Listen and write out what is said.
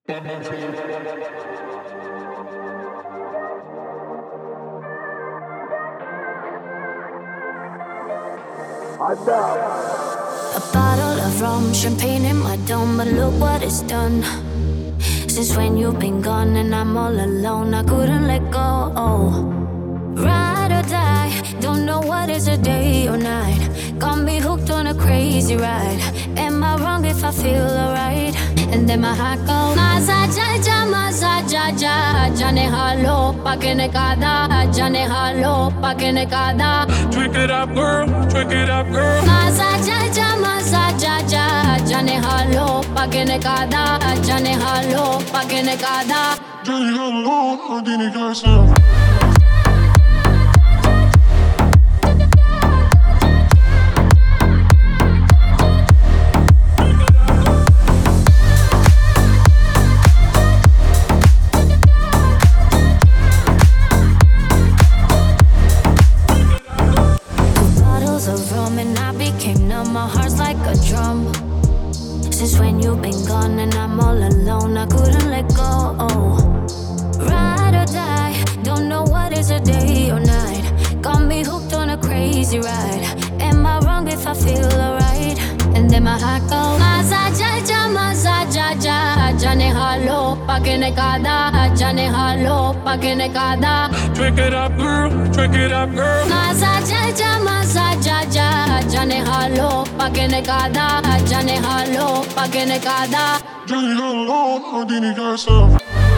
A bottle of rum, champagne in my dome, but look what it's done. Since when you've been gone and I'm all alone, I couldn't let go. Ride or die, don't know what is a day or night. Got me hooked on a crazy ride. Am I wrong if I feel alright? And then my heart goes Maza jane halo pakene kada, jane halo pakene kada. Drink it up, girl, drink it up, girl. Maza jane halo pakene kada, jane halo pakene kada. Jane halo, dini casa. My heart's like a drum. Since when you've been gone and I'm all alone, I couldn't let go. Ride or die, don't know what is a day or night. Got me hooked on a crazy ride. Am I wrong if I feel alright? And then my heart goes Maza jane halo pakene kada, jane halo pakene kada. Drink it up, girl, drink it up, girl. Maza jane halo pakene kada, jane halo pakene kada. Jane halo, dini casa.